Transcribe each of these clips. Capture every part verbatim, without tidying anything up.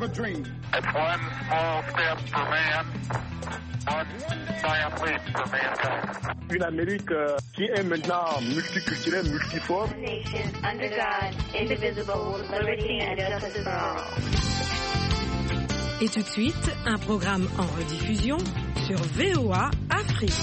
a dream. It's one small step for man, one giant leap for mankind. Une Amérique euh, qui est maintenant multiculturelle, multiforme. Nation under God, indivisible, with liberty and justice for all. Et tout de suite, un programme en rediffusion sur V O A Afrique.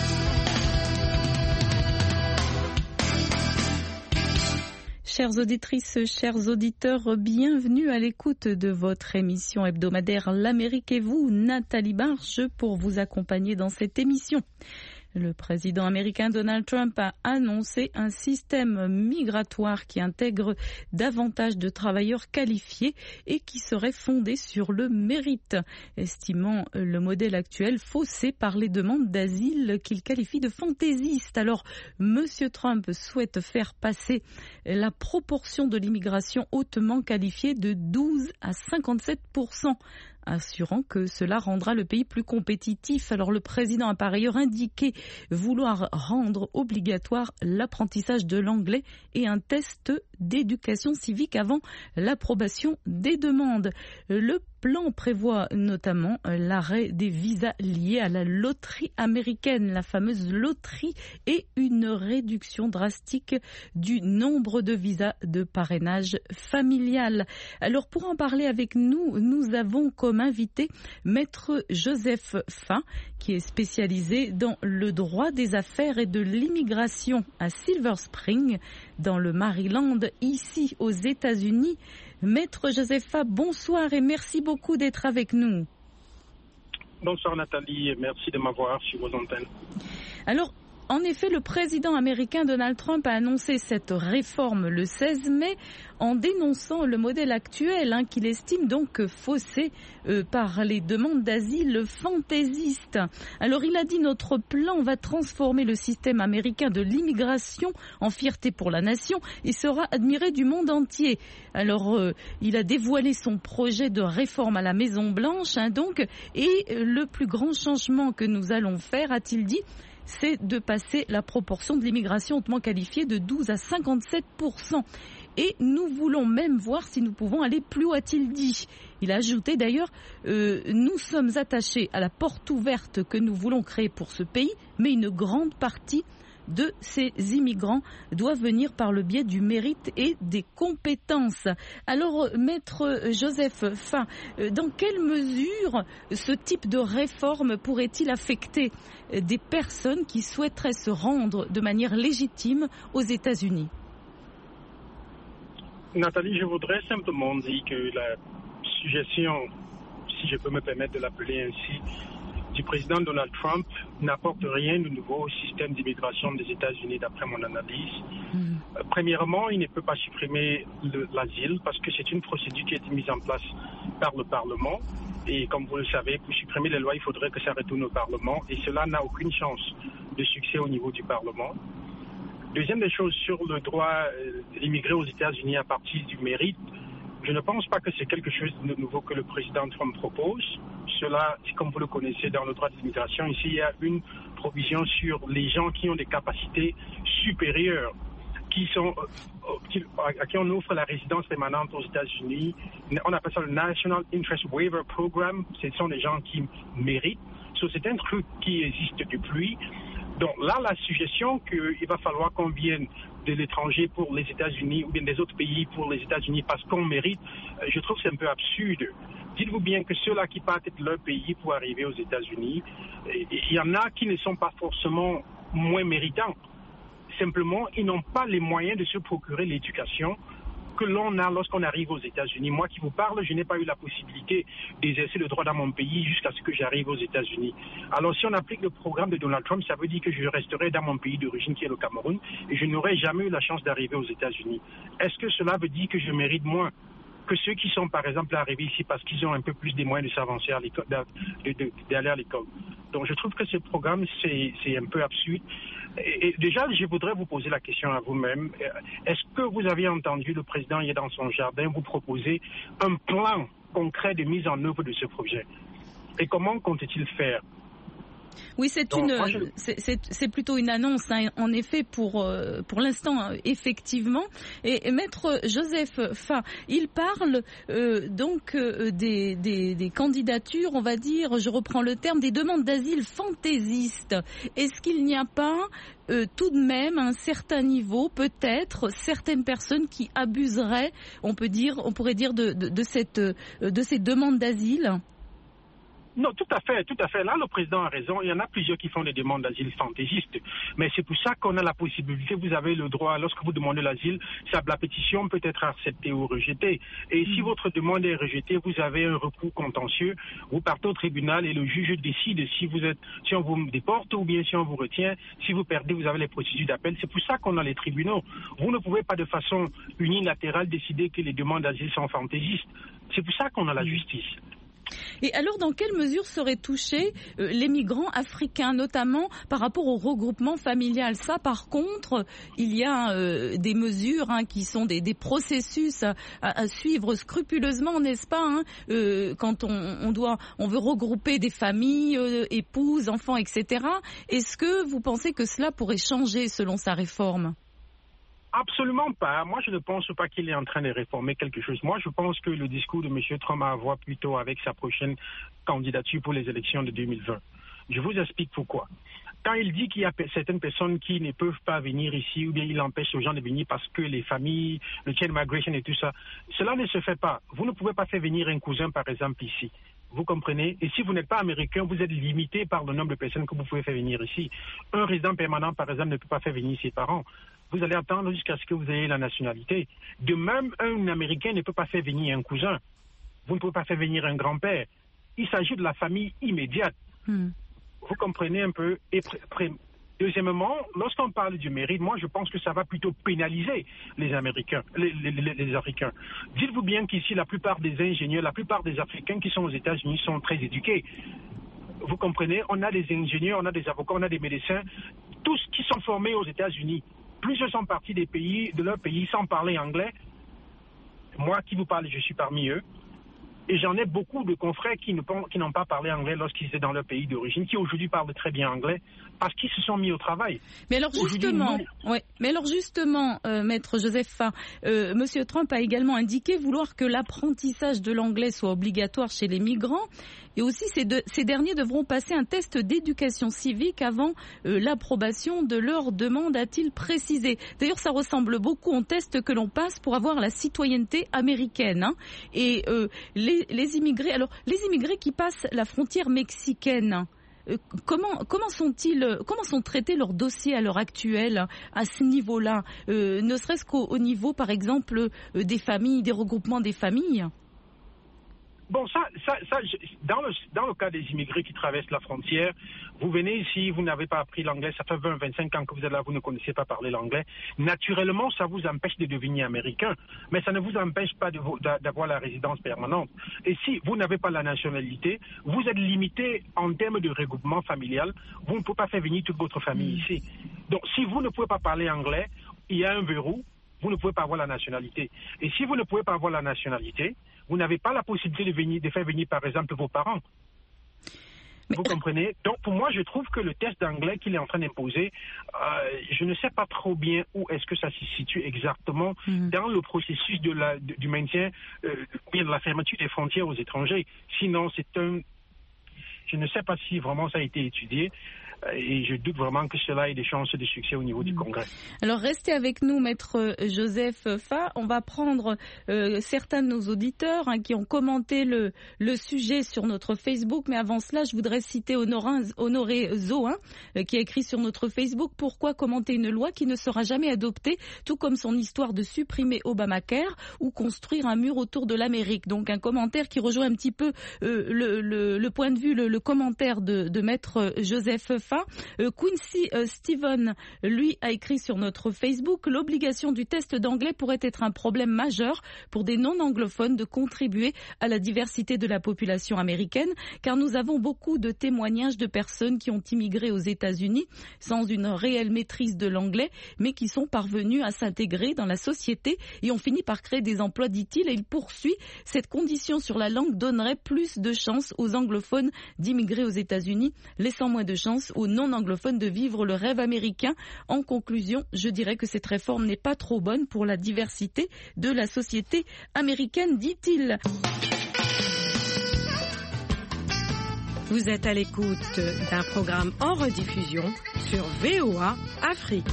Chères auditrices, chers auditeurs, bienvenue à l'écoute de votre émission hebdomadaire L'Amérique et vous, Nathalie Barche, pour vous accompagner dans cette émission. Le président américain Donald Trump a annoncé un système migratoire qui intègre davantage de travailleurs qualifiés et qui serait fondé sur le mérite, estimant le modèle actuel faussé par les demandes d'asile qu'il qualifie de fantaisistes. Alors, Monsieur Trump souhaite faire passer la proportion de l'immigration hautement qualifiée de douze à cinquante-sept pour cent. Assurant que cela rendra le pays plus compétitif. Alors le président a par ailleurs indiqué vouloir rendre obligatoire l'apprentissage de l'anglais et un test d'éducation civique avant l'approbation des demandes. Le plan prévoit notamment l'arrêt des visas liés à la loterie américaine, la fameuse loterie, et une réduction drastique du nombre de visas de parrainage familial. Alors pour en parler avec nous, nous avons comme invité Maître Joseph Fin, qui est spécialisé dans le droit des affaires et de l'immigration à Silver Spring, dans le Maryland, ici aux États-Unis. Maître Joseph Fin, bonsoir et merci beaucoup d'être avec nous. Bonsoir Nathalie et merci de m'avoir sur vos antennes. Alors, en effet, le président américain Donald Trump a annoncé cette réforme le seize mai en dénonçant le modèle actuel hein, qu'il estime donc faussé euh, par les demandes d'asile fantaisistes. Alors il a dit: notre plan va transformer le système américain de l'immigration en fierté pour la nation et sera admiré du monde entier. Alors euh, il a dévoilé son projet de réforme à la Maison Blanche hein, donc, et euh, le plus grand changement que nous allons faire, a-t-il dit, c'est de passer la proportion de l'immigration hautement qualifiée de douze à cinquante-sept pour cent. Et nous voulons même voir si nous pouvons aller plus haut, a-t-il dit. Il a ajouté d'ailleurs, euh, nous sommes attachés à la porte ouverte que nous voulons créer pour ce pays, mais une grande partie de ces immigrants doit venir par le biais du mérite et des compétences. Alors, Maître Joseph Fin, dans quelle mesure ce type de réforme pourrait-il affecter des personnes qui souhaiteraient se rendre de manière légitime aux États-Unis? Nathalie, je voudrais simplement dire que la suggestion, si je peux me permettre de l'appeler ainsi, du président Donald Trump n'apporte rien de nouveau au système d'immigration des États-Unis, d'après mon analyse. Mmh. Euh, premièrement, il ne peut pas supprimer le, l'asile parce que c'est une procédure qui a été mise en place par le Parlement. Et comme vous le savez, pour supprimer les lois, il faudrait que ça retourne au Parlement. Et cela n'a aucune chance de succès au niveau du Parlement. Deuxième des choses, sur le droit euh, d'immigrer aux États-Unis à partir du mérite, je ne pense pas que c'est quelque chose de nouveau que le président Trump propose. Cela, comme vous le connaissez dans le droit de l'immigration, ici il y a une provision sur les gens qui ont des capacités supérieures, qui sont, qui, à qui on offre la résidence permanente aux États-Unis. On appelle ça le National Interest Waiver Program. Ce sont des gens qui méritent. So, c'est un truc qui existe depuis. Donc là, la suggestion qu'il va falloir qu'on vienne de l'étranger pour les États-Unis ou bien des autres pays pour les États-Unis parce qu'on mérite, je trouve que c'est un peu absurde. Dites-vous bien que ceux-là qui partent de leur pays pour arriver aux États-Unis, il y en a qui ne sont pas forcément moins méritants. Simplement, ils n'ont pas les moyens de se procurer l'éducation que l'on a lorsqu'on arrive aux États-Unis. Moi qui vous parle, je n'ai pas eu la possibilité d'exercer le droit dans mon pays jusqu'à ce que j'arrive aux États-Unis. Alors si on applique le programme de Donald Trump, ça veut dire que je resterai dans mon pays d'origine qui est le Cameroun et je n'aurai jamais eu la chance d'arriver aux États-Unis. Est-ce que cela veut dire que je mérite moins que ceux qui sont par exemple arrivés ici parce qu'ils ont un peu plus des moyens de s'avancer à l'école, de, de, d'aller à l'école? Donc je trouve que ce programme c'est, c'est un peu absurde. Et, et déjà, je voudrais vous poser la question à vous-même. Est-ce que vous avez entendu le président hier dans son jardin vous proposer un plan concret de mise en œuvre de ce projet? Et comment compte-t-il faire? Oui, c'est Donc, une, moi, je... c'est, c'est, c'est plutôt une annonce, hein, en effet, pour euh, pour l'instant, hein, effectivement. Et, et Maître Joseph Fa, il parle euh, donc euh, des, des des candidatures, on va dire, je reprends le terme, des demandes d'asile fantaisistes. Est-ce qu'il n'y a pas euh, tout de même à un certain niveau, peut-être certaines personnes qui abuseraient, on peut dire, on pourrait dire de de, de cette de ces demandes d'asile? Non, tout à fait, tout à fait. Là, le président a raison. Il y en a plusieurs qui font des demandes d'asile fantaisistes. Mais c'est pour ça qu'on a la possibilité, vous avez le droit, lorsque vous demandez l'asile, la pétition peut être acceptée ou rejetée. Et si votre demande est rejetée, vous avez un recours contentieux. Vous partez au tribunal et le juge décide si vous êtes, si on vous déporte ou bien si on vous retient. Si vous perdez, vous avez les procédures d'appel. C'est pour ça qu'on a les tribunaux. Vous ne pouvez pas de façon unilatérale décider que les demandes d'asile sont fantaisistes. C'est pour ça qu'on a la justice. Et alors, dans quelle mesure seraient touchés euh, les migrants africains, notamment par rapport au regroupement familial? Ça, par contre, il y a euh, des mesures hein, qui sont des, des processus à, à suivre scrupuleusement, n'est-ce pas hein, euh, quand on, on doit, on veut regrouper des familles, euh, épouses, enfants, et cetera. Est-ce que vous pensez que cela pourrait changer selon sa réforme? Absolument pas. Moi, je ne pense pas qu'il est en train de réformer quelque chose. Moi, je pense que le discours de M. Trump a à voir plutôt avec sa prochaine candidature pour les élections de deux mille vingt. Je vous explique pourquoi. Quand il dit qu'il y a certaines personnes qui ne peuvent pas venir ici ou bien il empêche les gens de venir parce que les familles, le chain migration et tout ça, cela ne se fait pas. Vous ne pouvez pas faire venir un cousin, par exemple, ici. Vous comprenez? Et si vous n'êtes pas américain, vous êtes limité par le nombre de personnes que vous pouvez faire venir ici. Un résident permanent, par exemple, ne peut pas faire venir ses parents. Vous allez attendre jusqu'à ce que vous ayez la nationalité. De même, un Américain ne peut pas faire venir un cousin. Vous ne pouvez pas faire venir un grand-père. Il s'agit de la famille immédiate. Mm. Vous comprenez un peu? Et pr- pr- Deuxièmement, lorsqu'on parle du mérite, moi je pense que ça va plutôt pénaliser les Américains, les, les, les, les Africains. Dites-vous bien qu'ici, la plupart des ingénieurs, la plupart des Africains qui sont aux États-Unis sont très éduqués. Vous comprenez? On a des ingénieurs, on a des avocats, on a des médecins, tous qui sont formés aux États-Unis. Plusieurs sont partis des pays, de leur pays sans parler anglais. Moi qui vous parle, je suis parmi eux. Et j'en ai beaucoup de confrères qui, ne, qui n'ont pas parlé anglais lorsqu'ils étaient dans leur pays d'origine, qui aujourd'hui parlent très bien anglais, parce qu'ils se sont mis au travail. Mais alors justement, nous... ouais, mais alors justement, euh, Maître Joseph Fa, euh, Monsieur Trump a également indiqué vouloir que l'apprentissage de l'anglais soit obligatoire chez les migrants, et aussi ces, de, ces derniers devront passer un test d'éducation civique avant euh, l'approbation de leur demande, a-t-il précisé. D'ailleurs, ça ressemble beaucoup au test que l'on passe pour avoir la citoyenneté américaine. Hein. Et euh, les, les immigrés, alors les immigrés qui passent la frontière mexicaine. Euh, comment comment sont-ils comment sont traités leurs dossiers à l'heure actuelle à ce niveau-là, euh, ne serait-ce qu'au au niveau par exemple euh, des familles, des regroupements des familles? Bon, ça, ça, ça dans, le, dans le cas des immigrés qui traversent la frontière, vous venez ici, vous n'avez pas appris l'anglais, ça fait vingt, vingt-cinq ans que vous êtes là, vous ne connaissez pas parler l'anglais. Naturellement, ça vous empêche de devenir américain, mais ça ne vous empêche pas de, d'avoir la résidence permanente. Et si vous n'avez pas la nationalité, vous êtes limité en termes de regroupement familial, vous ne pouvez pas faire venir toute votre famille ici. Donc, si vous ne pouvez pas parler anglais, il y a un verrou, vous ne pouvez pas avoir la nationalité. Et si vous ne pouvez pas avoir la nationalité, vous n'avez pas la possibilité de, venir, de faire venir, par exemple, vos parents. Mais... Vous comprenez? Donc, pour moi, je trouve que le test d'anglais qu'il est en train d'imposer, euh, je ne sais pas trop bien où est-ce que ça se situe exactement mmh. dans le processus de la, de, du maintien, euh, de la fermeture des frontières aux étrangers. Sinon, c'est un... Je ne sais pas si vraiment ça a été étudié. Et je doute vraiment que cela ait des chances de succès au niveau du Congrès. Alors restez avec nous, Maître Joseph Fa. On va prendre euh, certains de nos auditeurs hein, qui ont commenté le, le sujet sur notre Facebook. Mais avant cela, je voudrais citer Honorin, Honoré Zohin euh, qui a écrit sur notre Facebook « Pourquoi commenter une loi qui ne sera jamais adoptée, tout comme son histoire de supprimer Obamacare ou construire un mur autour de l'Amérique ?» Donc un commentaire qui rejoint un petit peu euh, le, le, le point de vue, le, le commentaire de, de Maître Joseph Fa. A. Euh, Quincy euh, Steven, lui, a écrit sur notre Facebook: l'obligation du test d'anglais pourrait être un problème majeur pour des non-anglophones de contribuer à la diversité de la population américaine, car nous avons beaucoup de témoignages de personnes qui ont immigré aux États-Unis sans une réelle maîtrise de l'anglais, mais qui sont parvenus à s'intégrer dans la société et ont fini par créer des emplois, dit-il. Et il poursuit: cette condition sur la langue donnerait plus de chances aux anglophones d'immigrer aux États-Unis, laissant moins de chances aux non-anglophones de vivre le rêve américain. En conclusion, je dirais que cette réforme n'est pas trop bonne pour la diversité de la société américaine, dit-il. Vous êtes à l'écoute d'un programme en rediffusion sur V O A Afrique.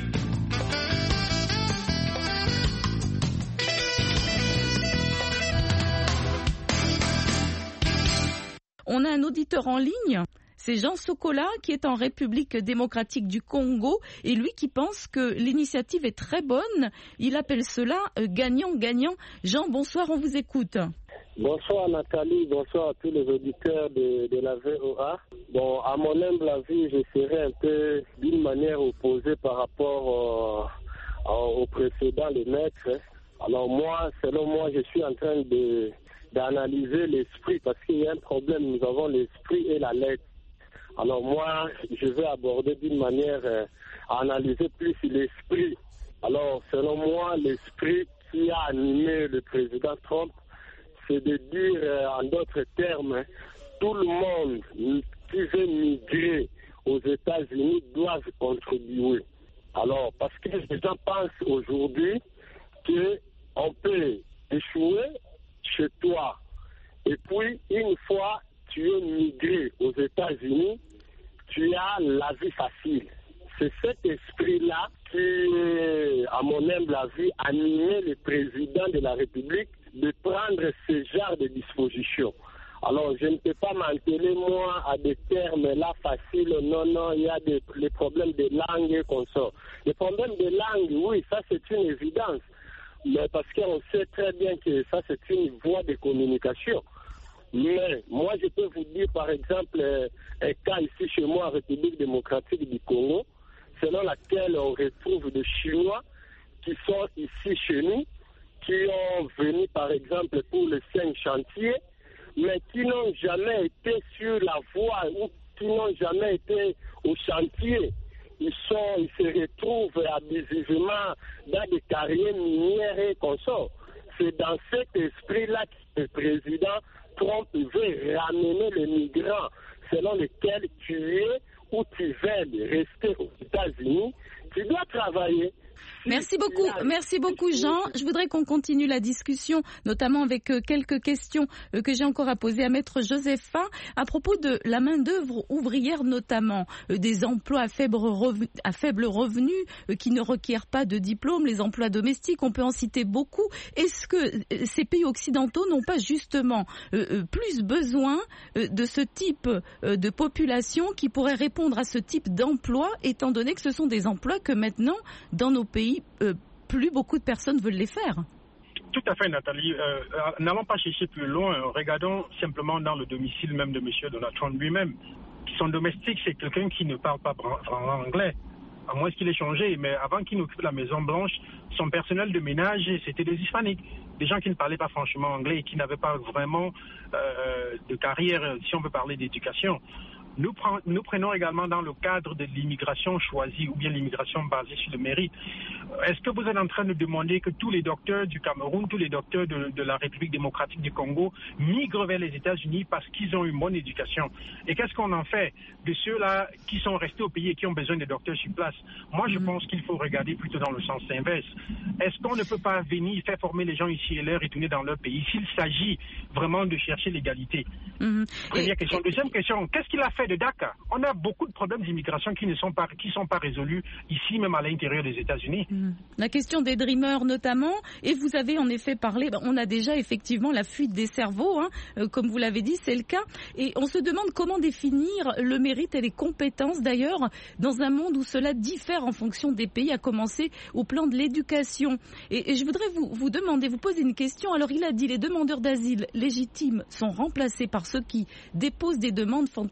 On a un auditeur en ligne. C'est Jean Sokola qui est en République démocratique du Congo et lui qui pense que l'initiative est très bonne. Il appelle cela gagnant-gagnant. Jean, bonsoir, on vous écoute. Bonsoir Nathalie, bonsoir à tous les auditeurs de, de la V O A. Bon, à mon humble avis, je serais un peu d'une manière opposée par rapport euh, au précédent, les maîtres. Alors moi, selon moi, je suis en train de, d'analyser l'esprit parce qu'il y a un problème, nous avons l'esprit et la lettre. Alors moi, je vais aborder d'une manière euh, à analyser plus l'esprit. Alors, selon moi, l'esprit qui a animé le président Trump, c'est de dire, euh, en d'autres termes, tout le monde qui veut migrer aux États-Unis doit contribuer. Alors, parce que les gens pensent aujourd'hui qu'on peut échouer chez toi. Et puis, une fois tu es migré aux États-Unis, tu as la vie facile. C'est cet esprit-là qui, à mon humble avis, a animé le président de la République de prendre ce genre de dispositions. Alors, je ne peux pas m'enteler, moi, à des termes là faciles. Non, non, il y a des les problèmes de langue et qu'on sort. Les problèmes de langue, oui, ça c'est une évidence. Mais parce qu'on sait très bien que ça c'est une voie de communication. Mais moi, je peux vous dire, par exemple, un cas ici chez moi en République démocratique du Congo, selon laquelle on retrouve des Chinois qui sont ici chez nous, qui ont venu, par exemple, pour les cinq chantiers, mais qui n'ont jamais été sur la voie ou qui n'ont jamais été au chantier. Ils, sont, ils se retrouvent abusivement dans des carrières minières et consorts. C'est dans cet esprit-là que le président Trump veut ramener les migrants selon lesquels tu es ou tu veux rester aux États-Unis. Tu dois travailler. Merci beaucoup, merci beaucoup Jean. Je voudrais qu'on continue la discussion, notamment avec quelques questions que j'ai encore à poser à Maître Josepha à propos de la main-d'œuvre ouvrière, notamment des emplois à faible revenu, à faible revenu qui ne requièrent pas de diplôme, les emplois domestiques, on peut en citer beaucoup. Est-ce que ces pays occidentaux n'ont pas justement plus besoin de ce type de population qui pourrait répondre à ce type d'emploi, étant donné que ce sont des emplois que maintenant, dans nos pays, Euh, plus beaucoup de personnes veulent les faire? Tout à fait, Nathalie. Euh, n'allons pas chercher plus loin. Regardons simplement dans le domicile même de M. Donald Trump lui-même. Son domestique, c'est quelqu'un qui ne parle pas anglais, à moins qu'il ait changé. Mais avant qu'il n'occupe la Maison-Blanche, son personnel de ménage, c'était des hispaniques. Des gens qui ne parlaient pas franchement anglais et qui n'avaient pas vraiment euh, de carrière, si on veut parler d'éducation. Nous, pre- nous prenons également dans le cadre de l'immigration choisie ou bien l'immigration basée sur le mérite. Est-ce que vous êtes en train de demander que tous les docteurs du Cameroun, tous les docteurs de, de la République démocratique du Congo migrent vers les États-Unis parce qu'ils ont une bonne éducation? Et qu'est-ce qu'on en fait de ceux-là qui sont restés au pays et qui ont besoin de docteurs sur place? Moi, je pense qu'il faut regarder plutôt dans le sens inverse. Est-ce qu'on ne peut pas venir faire former les gens ici et les retourner dans leur pays s'il s'agit vraiment de chercher l'égalité? Mmh. Première et, question. Deuxième question, qu'est-ce qu'il a fait de Dakar? On a beaucoup de problèmes d'immigration qui ne sont pas qui sont pas résolus ici, même à l'intérieur des États-Unis. Mmh. La question des dreamers notamment, et vous avez en effet parlé, on a déjà effectivement la fuite des cerveaux, hein, euh, comme vous l'avez dit, c'est le cas, et on se demande comment définir le mérite et les compétences d'ailleurs dans un monde où cela diffère en fonction des pays, à commencer au plan de l'éducation. Et, et je voudrais vous, vous demander, vous poser une question. Alors il a dit les demandeurs d'asile légitimes sont remplacés par ceux qui déposent des demandes fantaisistes.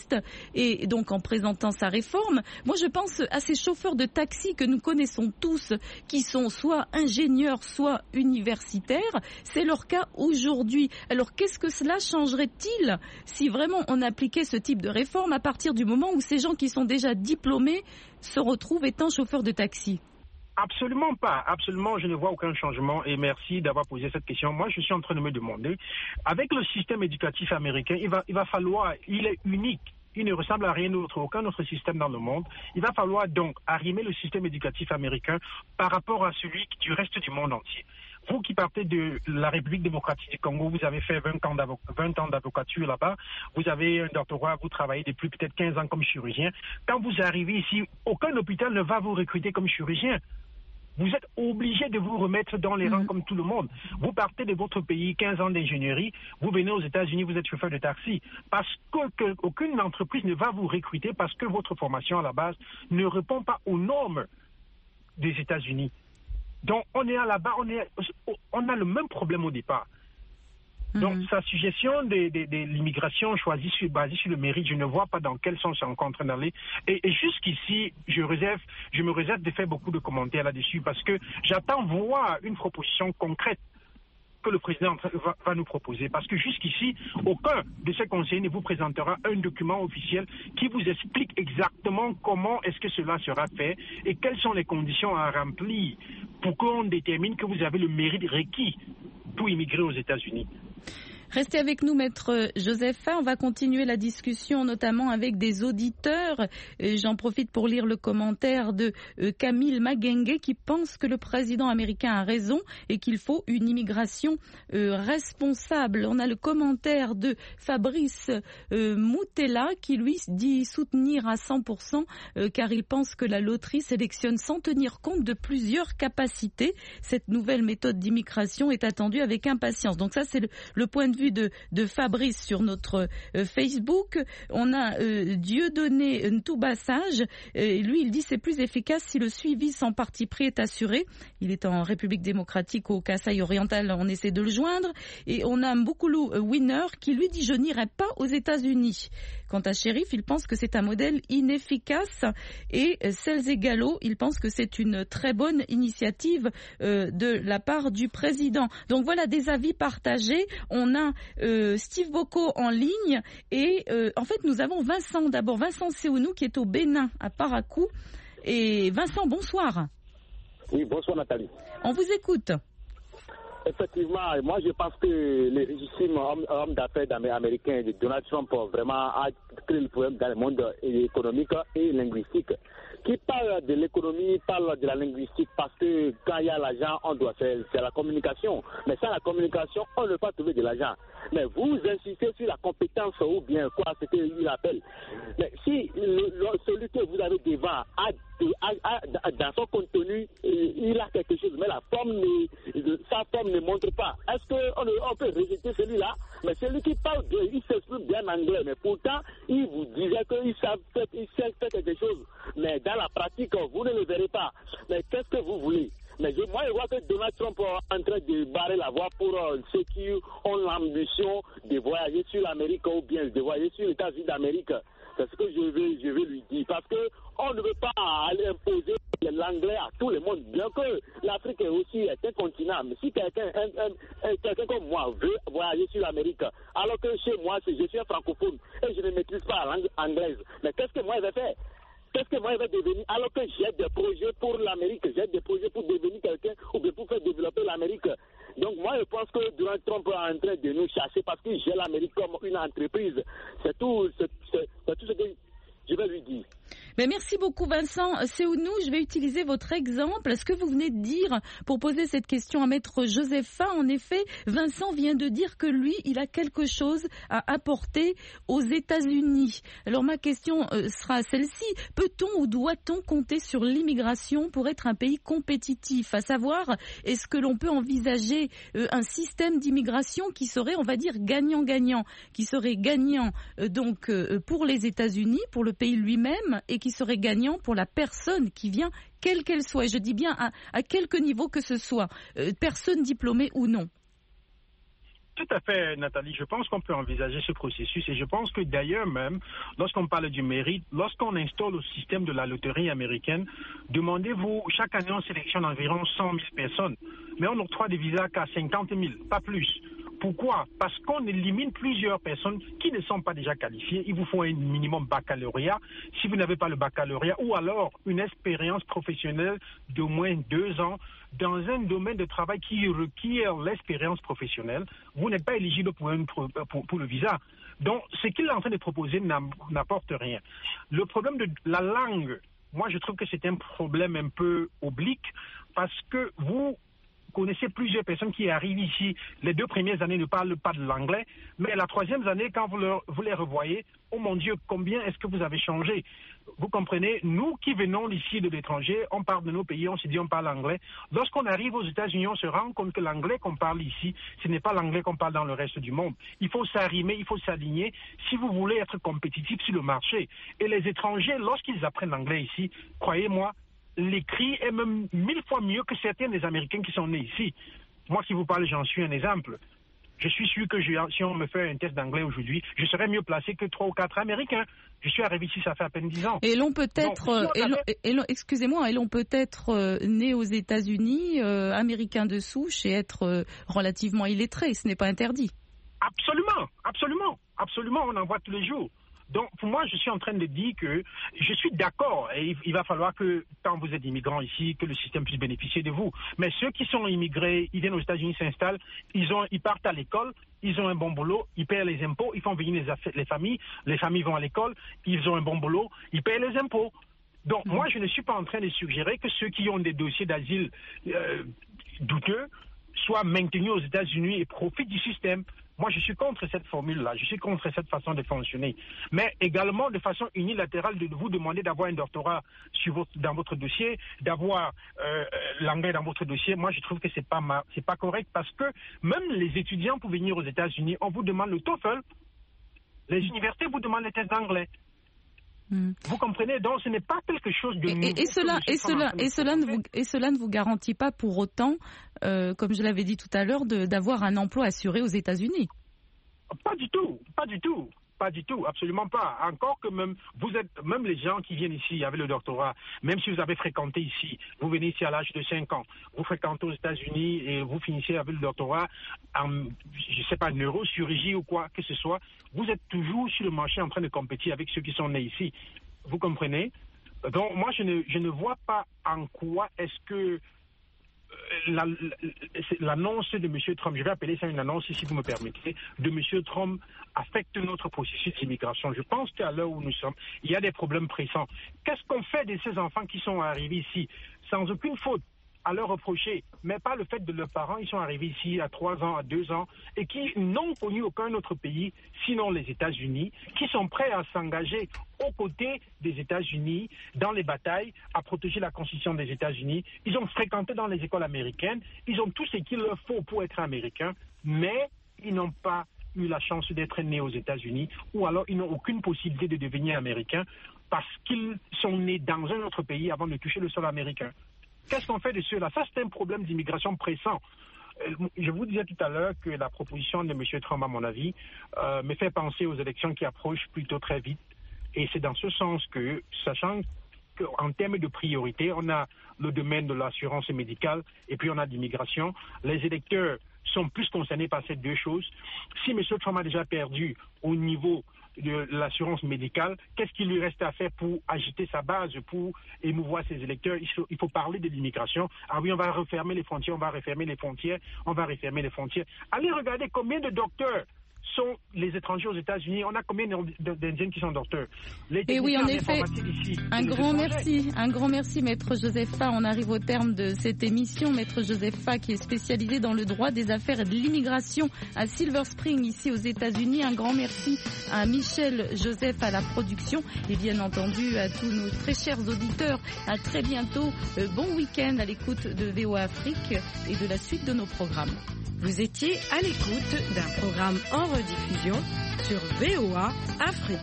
liste et donc en présentant sa réforme. Moi, je pense à ces chauffeurs de taxi que nous connaissons tous, qui sont soit ingénieurs, soit universitaires. C'est leur cas aujourd'hui. Alors, qu'est-ce que cela changerait-il si vraiment on appliquait ce type de réforme à partir du moment où ces gens qui sont déjà diplômés se retrouvent étant chauffeurs de taxi? Absolument pas, absolument, je ne vois aucun changement et merci d'avoir posé cette question. Moi, je suis en train de me demander, avec le système éducatif américain, il va, il va falloir, il est unique, il ne ressemble à rien d'autre, aucun autre système dans le monde. Il va falloir donc arrimer le système éducatif américain par rapport à celui du reste du monde entier. Vous qui partez de la République démocratique du Congo, vous avez fait vingt ans d'avocature là-bas, vous avez un doctorat, vous travaillez depuis peut-être quinze ans comme chirurgien. Quand vous arrivez ici, aucun hôpital ne va vous recruter comme chirurgien. Vous êtes obligé de vous remettre dans les rangs mmh. comme tout le monde. Vous partez de votre pays, quinze ans d'ingénierie, vous venez aux États-Unis, vous êtes chauffeur de taxi. Parce qu'aucune que, entreprise ne va vous recruter parce que votre formation à la base ne répond pas aux normes des États-Unis. Donc on est à la base, on, est, on a le même problème au départ. Donc, mmh. sa suggestion de, de, de l'immigration choisie sur, basée sur le mérite, je ne vois pas dans quel sens c'est encore en train d'aller. Et, et jusqu'ici, je réserve, je me réserve de faire beaucoup de commentaires là-dessus parce que j'attends voir une proposition concrète que le président va, va nous proposer. Parce que jusqu'ici, aucun de ces conseillers ne vous présentera un document officiel qui vous explique exactement comment est-ce que cela sera fait et quelles sont les conditions à remplir pour qu'on détermine que vous avez le mérite requis pour immigrer aux États-Unis. Restez avec nous, Maître Joseph. On va continuer la discussion, notamment avec des auditeurs. J'en profite pour lire le commentaire de Camille Magengue qui pense que le président américain a raison et qu'il faut une immigration responsable. On a le commentaire de Fabrice Moutella qui, lui, dit soutenir à cent pour cent car il pense que la loterie sélectionne sans tenir compte de plusieurs capacités. Cette nouvelle méthode d'immigration est attendue avec impatience. Donc ça, c'est le, le point de vue De, de Fabrice sur notre euh, Facebook. On a euh, Dieudonné Ntoubassage. Euh, lui, il dit c'est plus efficace si le suivi sans parti pris est assuré. Il est en République démocratique au Kasaï oriental. On essaie de le joindre. Et on a Mboukoulou Winner qui lui dit je n'irai pas aux États-Unis. Quant à Chérif, il pense que c'est un modèle inefficace. Et euh, Celze Gallo, il pense que c'est une très bonne initiative euh, de la part du président. Donc voilà des avis partagés. On a Euh, Steve Boko en ligne et euh, en fait nous avons Vincent d'abord, Vincent Seounou qui est au Bénin à Parakou. Et Vincent, bonsoir. Oui, bonsoir Nathalie. On vous écoute. Effectivement, moi je pense que le régime homme, homme d'affaires américain de Donald Trump vraiment a créé le problème dans le monde économique et linguistique. Qui parle de l'économie, parle de la linguistique parce que quand il y a l'argent, on doit faire c'est la communication. Mais sans la communication, on ne peut pas trouver de l'argent. Mais vous insistez sur la compétence ou bien quoi, c'est ce qu'il appelle. Mais si le, le, celui que vous avez devant a, a, a, dans son contenu, il a quelque chose, mais la forme ne, sa forme ne montre pas. Est-ce qu'on on peut rejeter celui-là? Mais celui qui parle, de, il s'exprime bien anglais, mais pourtant, il vous disait qu'il sait faire quelque chose. Mais dans la pratique, vous ne le verrez pas. Mais qu'est-ce que vous voulez? Mais je, moi, je vois que Donald Trump est en train de barrer la voie pour euh, ceux qui ont l'ambition de voyager sur l'Amérique ou bien de voyager sur les États-Unis d'Amérique. C'est ce que je vais, je vais lui dire. Parce qu'on ne veut pas aller imposer l'anglais à tout le monde. Bien que l'Afrique aussi est un continent. Mais si quelqu'un quelqu'un comme moi veut voyager sur l'Amérique, alors que chez moi, je suis un francophone et je ne maîtrise pas la langue anglaise, mais qu'est-ce que moi je vais faire? Qu'est-ce que moi je vais devenir alors que j'ai des projets pour l'Amérique, j'ai des projets pour devenir quelqu'un ou bien pour faire développer l'Amérique. Donc moi je pense que Donald Trump est en train de nous chasser parce que j'ai l'Amérique comme une entreprise. C'est tout, c'est, c'est, c'est tout ce que je vais lui dire. Mais merci beaucoup Vincent Seounou. Je vais utiliser votre exemple, ce que vous venez de dire pour poser cette question à Maître Josepha. En effet, Vincent vient de dire que lui, il a quelque chose à apporter aux États-Unis. Alors ma question sera celle-ci. Peut-on ou doit-on compter sur l'immigration pour être un pays compétitif? À savoir, est-ce que l'on peut envisager un système d'immigration qui serait, on va dire, gagnant-gagnant, qui serait gagnant donc pour les États-Unis, pour le pays lui-même, et qui serait gagnant pour la personne qui vient, quelle qu'elle soit. Et je dis bien à, à quelque niveau que ce soit, euh, personne diplômée ou non. Tout à fait, Nathalie. Je pense qu'on peut envisager ce processus et je pense que d'ailleurs même, lorsqu'on parle du mérite, lorsqu'on installe le système de la loterie américaine, demandez-vous, chaque année on sélectionne environ cent mille personnes, mais on n'octroie des visas qu'à cinquante mille, pas plus. Pourquoi? Parce qu'on élimine plusieurs personnes qui ne sont pas déjà qualifiées. Il vous faut un minimum baccalauréat. Si vous n'avez pas le baccalauréat, ou alors une expérience professionnelle d'au moins deux ans dans un domaine de travail qui requiert l'expérience professionnelle, vous n'êtes pas éligible pour, une, pour, pour le visa. Donc, ce qu'il est en train de proposer n'apporte rien. Le problème de la langue, moi je trouve que c'est un problème un peu oblique parce que vous connaissez plusieurs personnes qui arrivent ici, les deux premières années ne parlent pas de l'anglais, mais la troisième année, quand vous, leur, vous les revoyez, oh mon Dieu, combien est-ce que vous avez changé? Vous comprenez, nous qui venons d'ici de l'étranger, on parle de nos pays, on se dit on parle anglais. Lorsqu'on arrive aux États-Unis, on se rend compte que l'anglais qu'on parle ici, ce n'est pas l'anglais qu'on parle dans le reste du monde. Il faut s'arrimer, il faut s'aligner si vous voulez être compétitif sur le marché. Et les étrangers, lorsqu'ils apprennent l'anglais ici, croyez-moi, l'écrit est même mille fois mieux que certains des Américains qui sont nés ici. Moi qui vous parle, j'en suis un exemple. Je suis sûr que je, si on me fait un test d'anglais aujourd'hui, je serais mieux placé que trois ou quatre Américains. Je suis arrivé ici, ça fait à peine dix ans. Et l'on peut être, Donc, si avait... excusez-moi, et l'on peut être euh, né aux États-Unis, euh, américain de souche et être euh, relativement illettré. Ce n'est pas interdit. Absolument, absolument, absolument. On en voit tous les jours. Donc, pour moi, je suis en train de dire que je suis d'accord et il va falloir que, quand vous êtes immigrant ici, que le système puisse bénéficier de vous. Mais ceux qui sont immigrés, ils viennent aux États-Unis, s'installent, ils ont, ils partent à l'école, ils ont un bon boulot, ils paient les impôts, ils font venir les, affaires, les familles, les familles vont à l'école, ils ont un bon boulot, ils paient les impôts. Donc, mmh. moi, je ne suis pas en train de suggérer que ceux qui ont des dossiers d'asile euh, douteux soient maintenus aux États-Unis et profitent du système. Moi, je suis contre cette formule-là, je suis contre cette façon de fonctionner. Mais également, de façon unilatérale, de vous demander d'avoir un doctorat sur votre, dans votre dossier, d'avoir euh, l'anglais dans votre dossier, moi, je trouve que c'est pas ma, c'est pas correct parce que même les étudiants pour venir aux États-Unis, on vous demande le TOEFL, les universités vous demandent les tests d'anglais. Hmm. Vous comprenez, donc ce n'est pas quelque chose de nouveau. Et, et, cela, et, cela, et, cela ne vous, et cela ne vous garantit pas pour autant, euh, comme je l'avais dit tout à l'heure, de, d'avoir un emploi assuré aux États-Unis. Pas du tout, pas du tout, pas du tout, absolument pas. Encore que même, vous êtes, même les gens qui viennent ici avec le doctorat, même si vous avez fréquenté ici, vous venez ici à l'âge de cinq ans, vous fréquentez aux États-Unis et vous finissez avec le doctorat en, je sais pas, neurochirurgie ou quoi que ce soit, vous êtes toujours sur le marché en train de compétir avec ceux qui sont nés ici. Vous comprenez? Donc moi, je ne, je ne vois pas en quoi est-ce que La, l'annonce de M. Trump, je vais appeler ça une annonce, si vous me permettez, de M. Trump affecte notre processus d'immigration. Je pense qu'à l'heure où nous sommes, il y a des problèmes pressants. Qu'est-ce qu'on fait de ces enfants qui sont arrivés ici sans aucune faute à leur reprocher, mais pas le fait de leurs parents, ils sont arrivés ici à trois ans, à deux ans, et qui n'ont connu aucun autre pays, sinon les États-Unis, qui sont prêts à s'engager aux côtés des États-Unis dans les batailles, à protéger la Constitution des États-Unis. Ils ont fréquenté dans les écoles américaines, ils ont tout ce qu'il leur faut pour être américains, mais ils n'ont pas eu la chance d'être nés aux États-Unis, ou alors ils n'ont aucune possibilité de devenir américains parce qu'ils sont nés dans un autre pays avant de toucher le sol américain. Qu'est-ce qu'on fait de cela? Ça, c'est un problème d'immigration pressant. Je vous disais tout à l'heure que la proposition de M. Trump, à mon avis, euh, me fait penser aux élections qui approchent plutôt très vite. Et c'est dans ce sens que, sachant qu'en termes de priorité, on a le domaine de l'assurance médicale et puis on a l'immigration, les électeurs sont plus concernés par ces deux choses. Si M. Trump a déjà perdu au niveau de l'assurance médicale, qu'est-ce qu'il lui reste à faire pour agiter sa base, pour émouvoir ses électeurs? Il faut, il faut parler de l'immigration. Ah oui, on va refermer les frontières, on va refermer les frontières, on va refermer les frontières. Allez regarder combien de docteurs sont les étrangers aux États-Unis. On a combien d'Indiens qui sont docteurs? Les Et oui, en effet, ici, un grand merci, un grand merci, Maître Joseph Fa. On arrive au terme de cette émission. Maître Joseph Fa, qui est spécialisé dans le droit des affaires et de l'immigration à Silver Spring, ici aux États-Unis. Un grand merci à Michel Joseph à la production et bien entendu à tous nos très chers auditeurs. À très bientôt. Bon week-end à l'écoute de V O A Afrique et de la suite de nos programmes. Vous étiez à l'écoute d'un programme en rediffusion sur V O A Afrique.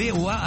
V O A